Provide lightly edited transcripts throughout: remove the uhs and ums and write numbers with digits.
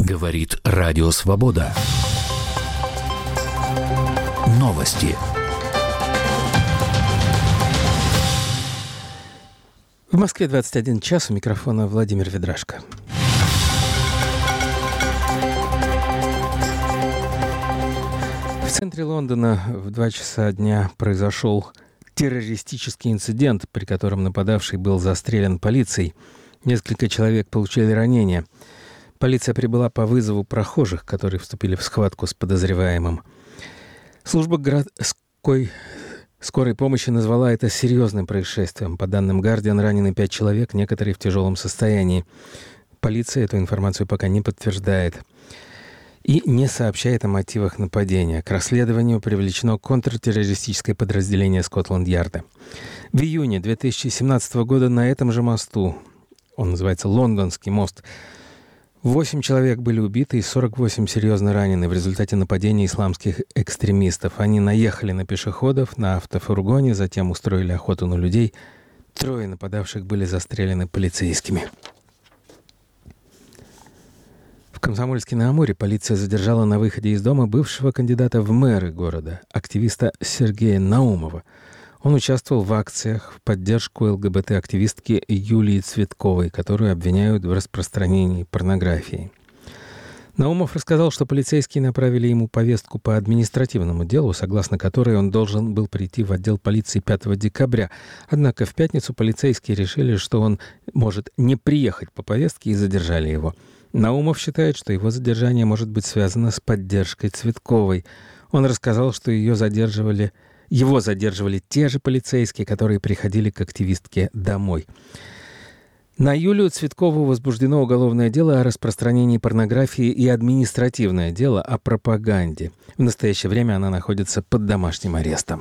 Говорит Радио Свобода. Новости. В Москве 21 час. У микрофона Владимир Ведрашко. В центре Лондона в 2 часа дня произошел террористический инцидент, при котором нападавший был застрелен полицией. Несколько человек получили ранения. Полиция прибыла по вызову прохожих, которые вступили в схватку с подозреваемым. Служба городской скорой помощи назвала это серьезным происшествием. По данным Guardian, ранены 5 человек, некоторые в тяжелом состоянии. Полиция эту информацию пока не подтверждает и не сообщает о мотивах нападения. К расследованию привлечено контртеррористическое подразделение Скотланд-Ярда. В июне 2017 года на этом же мосту, он называется Лондонский мост, 8 человек были убиты и 48 серьезно ранены в результате нападения исламских экстремистов. Они наехали на пешеходов на автофургоне, затем устроили охоту на людей. 3 нападавших были застрелены полицейскими. В Комсомольске-на-Амуре полиция задержала на выходе из дома бывшего кандидата в мэры города, активиста Сергея Наумова. Он участвовал в акциях в поддержку ЛГБТ-активистки Юлии Цветковой, которую обвиняют в распространении порнографии. Наумов рассказал, что полицейские направили ему повестку по административному делу, согласно которой он должен был прийти в отдел полиции 5 декабря. Однако в пятницу полицейские решили, что он может не приехать по повестке, и задержали его. Наумов считает, что его задержание может быть связано с поддержкой Цветковой. Он рассказал, что его задерживали те же полицейские, которые приходили к активистке домой. На Юлию Цветкову возбуждено уголовное дело о распространении порнографии и административное дело о пропаганде. В настоящее время она находится под домашним арестом.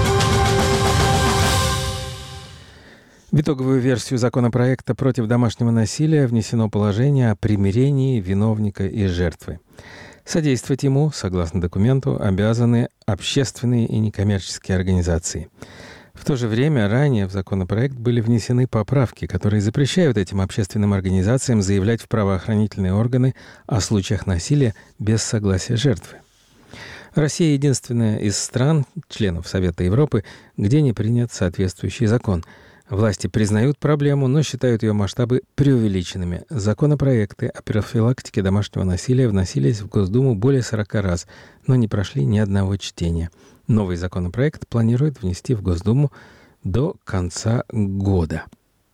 В итоговую версию законопроекта против домашнего насилия внесено положение о примирении виновника и жертвы. Содействовать ему, согласно документу, обязаны общественные и некоммерческие организации. В то же время ранее в законопроект были внесены поправки, которые запрещают этим общественным организациям заявлять в правоохранительные органы о случаях насилия без согласия жертвы. Россия единственная из стран, членов Совета Европы, где не принят соответствующий закон. Власти признают проблему, но считают ее масштабы преувеличенными. Законопроекты о профилактике домашнего насилия вносились в Госдуму более 40 раз, но не прошли ни одного чтения. Новый законопроект планируют внести в Госдуму до конца года.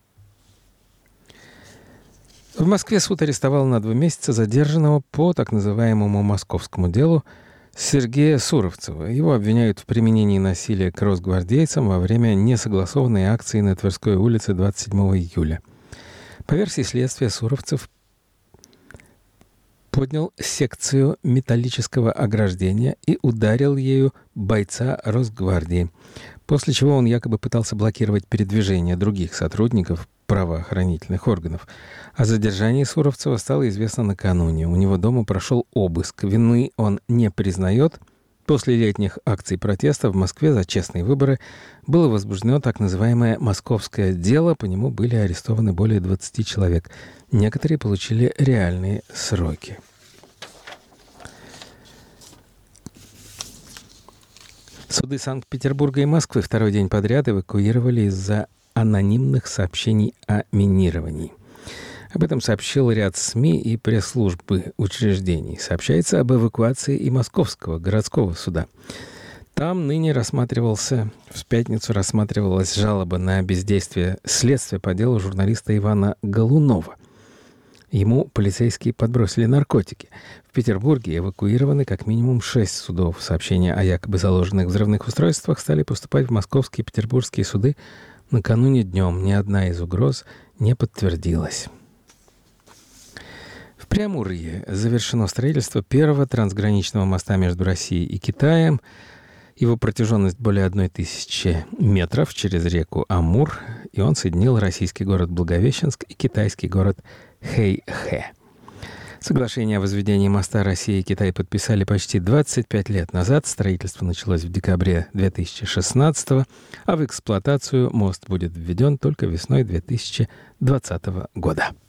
В Москве суд арестовал на 2 месяца задержанного по так называемому московскому делу Сергея Суровцева. Его обвиняют в применении насилия к росгвардейцам во время несогласованной акции на Тверской улице 27 июля. По версии следствия, Суровцев поднял секцию металлического ограждения и ударил ею бойца Росгвардии, после чего он якобы пытался блокировать передвижение других сотрудников правоохранительных органов. О задержании Суровцева стало известно накануне. У него дома прошел обыск. Вины он не признает. После летних акций протеста в Москве за честные выборы было возбуждено так называемое «московское дело». По нему были арестованы более 20 человек. Некоторые получили реальные сроки. Суды Санкт-Петербурга и Москвы 2-й день подряд эвакуировали из-за анонимных сообщений о минировании. Об этом сообщил ряд СМИ и пресс-службы учреждений. Сообщается об эвакуации и Московского городского суда. Там ныне в пятницу рассматривалась жалоба на бездействие следствия по делу журналиста Ивана Голунова. Ему полицейские подбросили наркотики. В Петербурге эвакуированы как минимум 6 судов. Сообщения о якобы заложенных взрывных устройствах стали поступать в московские и петербургские суды накануне днем. Ни одна из угроз не подтвердилась. В Преамурье завершено строительство первого трансграничного моста между Россией и Китаем. Его протяженность более 1000 метров через реку Амур, и он соединил российский город Благовещенск и китайский город Хэйхэ. Соглашение о возведении моста Россия и Китай подписали почти 25 лет назад. Строительство началось в декабре 2016, а в эксплуатацию мост будет введен только весной 2020 года.